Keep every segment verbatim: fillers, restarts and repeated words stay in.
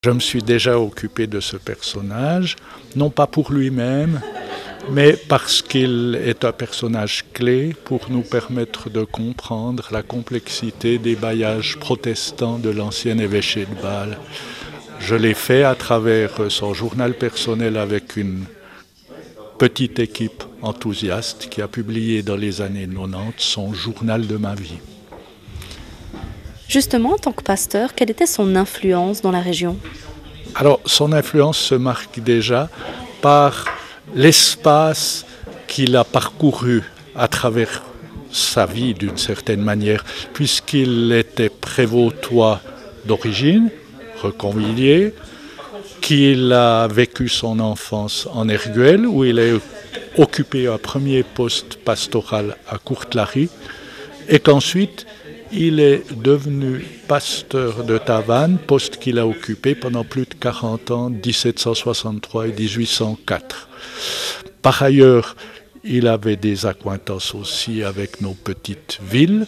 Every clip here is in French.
Je me suis déjà occupé de ce personnage, non pas pour lui-même, mais parce qu'il est un personnage clé pour nous permettre de comprendre la complexité des bailliages protestants de l'ancien évêché de Bâle. Je l'ai fait à travers son journal personnel avec une petite équipe enthousiaste qui a publié dans les années quatre-vingt-dix son journal de ma vie. Justement, en tant que pasteur, quelle était son influence dans la région ? Alors, son influence se marque déjà par l'espace qu'il a parcouru à travers sa vie d'une certaine manière, puisqu'il était prévôtois d'origine, reconvilié, qu'il a vécu son enfance en Erguel, où il a occupé un premier poste pastoral à Courtelary, et qu'ensuite il est devenu pasteur de Tavannes, poste qu'il a occupé pendant plus de quarante ans, dix-sept cent soixante-trois et dix-huit cent quatre. Par ailleurs, il avait des accointances aussi avec nos petites villes,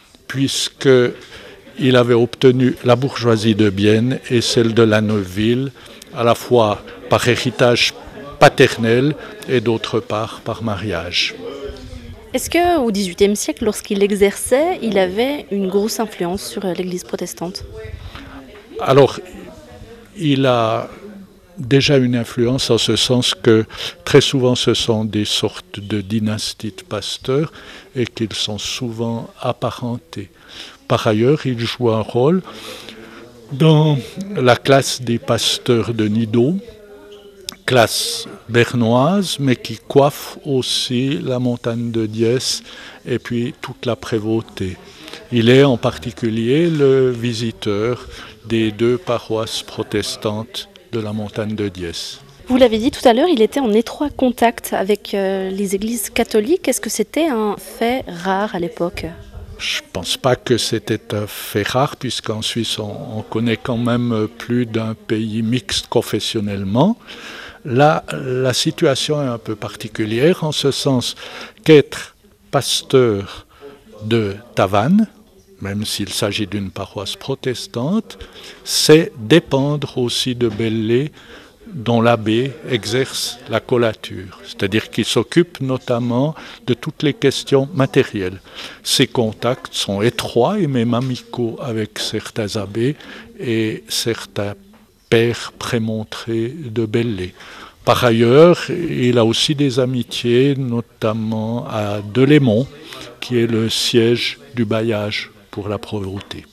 puisqu'il avait obtenu la bourgeoisie de Bienne et celle de la Neuville, à la fois par héritage paternel et d'autre part par mariage. Est-ce qu'au dix-huitième siècle, lorsqu'il exerçait, il avait une grosse influence sur l'Église protestante ? Alors, il a déjà une influence en ce sens que très souvent ce sont des sortes de dynasties de pasteurs et qu'ils sont souvent apparentés. Par ailleurs, il joue un rôle dans la classe des pasteurs de Nidau, classe bernoise, mais qui coiffe aussi la montagne de Diesse et puis toute la prévôté. Il est en particulier le visiteur des deux paroisses protestantes de la montagne de Diesse. Vous l'avez dit tout à l'heure, il était en étroit contact avec euh, les églises catholiques. Est-ce que c'était un fait rare à l'époque ? Je ne pense pas que c'était un fait rare, puisqu'en Suisse, on, on connaît quand même plus d'un pays mixte confessionnellement. Là, la situation est un peu particulière, en ce sens qu'être pasteur de Tavannes, même s'il s'agit d'une paroisse protestante, c'est dépendre aussi de Belley, dont l'abbé exerce la collature, c'est-à-dire qu'il s'occupe notamment de toutes les questions matérielles. Ses contacts sont étroits et même amicaux avec certains abbés et certains pères prémontrés de Belley. Par ailleurs, il a aussi des amitiés, notamment à Delémont, qui est le siège du bailliage pour la prévôté.